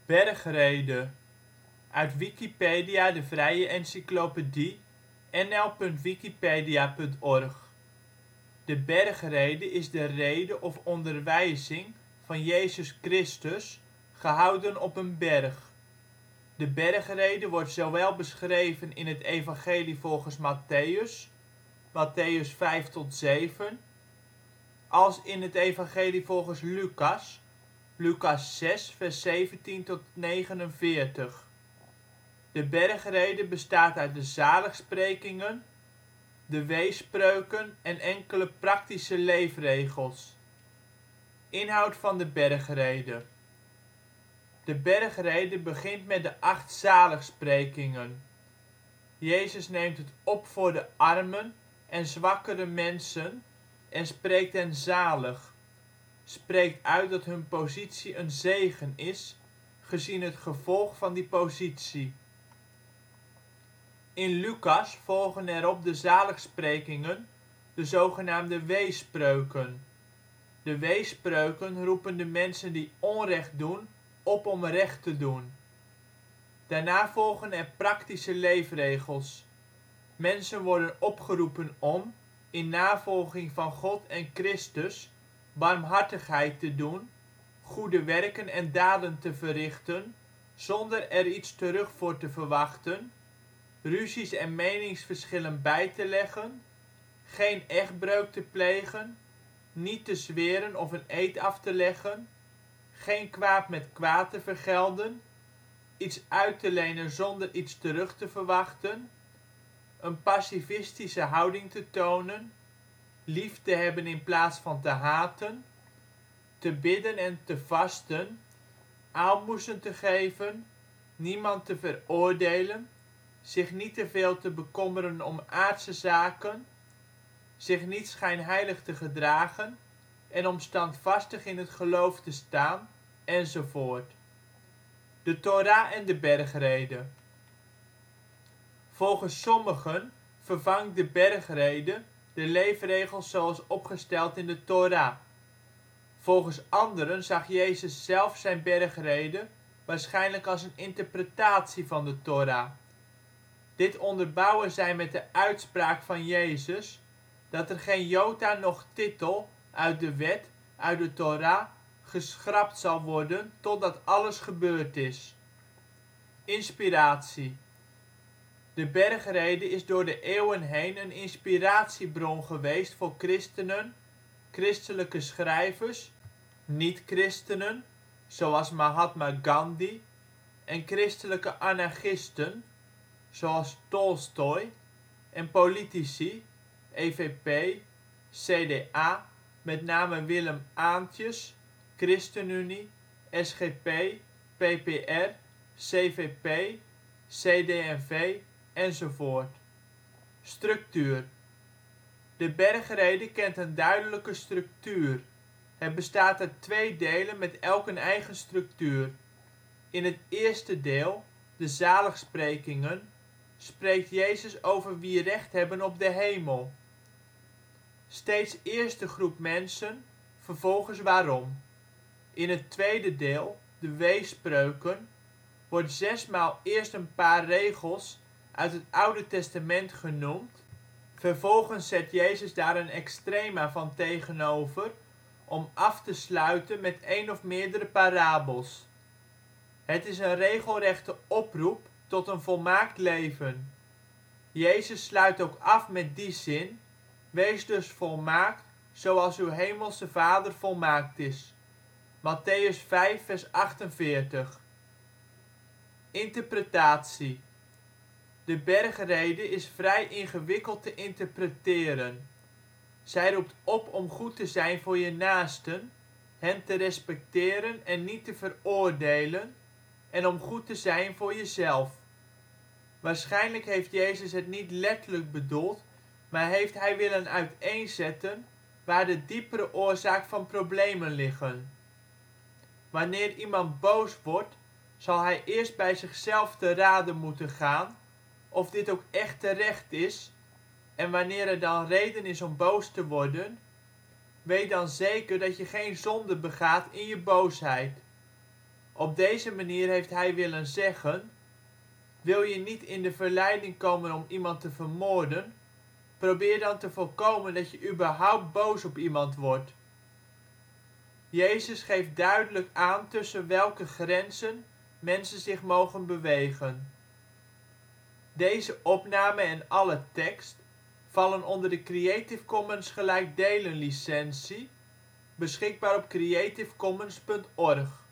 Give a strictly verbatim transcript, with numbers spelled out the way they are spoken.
Bergrede, uit Wikipedia, de vrije encyclopedie. N L punt wikipedia punt org. De Bergrede is de rede of onderwijzing van Jezus Christus, gehouden op een berg. De Bergrede wordt zowel beschreven in het Evangelie volgens Mattheüs (Mattheüs vijf tot zeven), als in het Evangelie volgens Lucas (Lucas zes vers zeventien tot negenenveertig). De Bergrede bestaat uit de zaligsprekingen, de weespreuken en enkele praktische leefregels. Inhoud van de Bergrede. De Bergrede begint met de acht zaligsprekingen. Jezus neemt het op voor de armen en zwakkere mensen en spreekt hen zalig, spreekt uit dat hun positie een zegen is, gezien het gevolg van die positie. In Lucas volgen erop de zaligsprekingen, de zogenaamde weespreuken. De weespreuken roepen de mensen die onrecht doen op om recht te doen. Daarna volgen er praktische leefregels. Mensen worden opgeroepen om, in navolging van God en Christus, barmhartigheid te doen, goede werken en daden te verrichten, zonder er iets terug voor te verwachten, ruzies en meningsverschillen bij te leggen, geen echtbreuk te plegen, niet te zweren of een eed af te leggen, geen kwaad met kwaad te vergelden, iets uit te lenen zonder iets terug te verwachten, een pacifistische houding te tonen, lief te hebben in plaats van te haten, te bidden en te vasten, aalmoezen te geven, niemand te veroordelen, zich niet te veel te bekommeren om aardse zaken, zich niet schijnheilig te gedragen en om standvastig in het geloof te staan, enzovoort. De Thora en de Bergrede. Volgens sommigen vervangt de Bergrede de leefregels zoals opgesteld in de Thora. Volgens anderen zag Jezus zelf zijn Bergrede waarschijnlijk als een interpretatie van de Thora. Dit onderbouwen zij met de uitspraak van Jezus dat er geen jota noch tittel uit de wet, uit de Thora, geschrapt zal worden totdat alles gebeurd is. Inspiratie. De Bergrede is door de eeuwen heen een inspiratiebron geweest voor christenen, christelijke schrijvers, niet-christenen zoals Mahatma Gandhi en christelijke anarchisten zoals Tolstoj en politici (E V P, C D A, met name Willem Aantjes, ChristenUnie, S G P, P P R, C V P, C D en V, enzovoort. Structuur. De Bergrede kent een duidelijke structuur. Het bestaat uit twee delen met elk een eigen structuur. In het eerste deel, de zaligsprekingen, spreekt Jezus over wie recht hebben op de hemel. Steeds eerst de groep mensen, vervolgens waarom. In het tweede deel, de weespreuken, wordt zesmaal eerst een paar regels uit het Oude Testament genoemd, vervolgens zet Jezus daar een extrema van tegenover om af te sluiten met één of meerdere parabels. Het is een regelrechte oproep tot een volmaakt leven. Jezus sluit ook af met die zin: wees dus volmaakt, zoals uw hemelse Vader volmaakt is. Mattheüs vijf vers achtenveertig. Interpretatie. De Bergrede is vrij ingewikkeld te interpreteren. Zij roept op om goed te zijn voor je naasten, hen te respecteren en niet te veroordelen, en om goed te zijn voor jezelf. Waarschijnlijk heeft Jezus het niet letterlijk bedoeld, maar heeft hij willen uiteenzetten waar de diepere oorzaak van problemen liggen. Wanneer iemand boos wordt, zal hij eerst bij zichzelf te rade moeten gaan of dit ook echt terecht is, en wanneer er dan reden is om boos te worden, weet dan zeker dat je geen zonde begaat in je boosheid. Op deze manier heeft hij willen zeggen: wil je niet in de verleiding komen om iemand te vermoorden, probeer dan te voorkomen dat je überhaupt boos op iemand wordt. Jezus geeft duidelijk aan tussen welke grenzen mensen zich mogen bewegen. Deze opname en alle tekst vallen onder de Creative Commons gelijkdelen licentie, beschikbaar op creativecommons punt org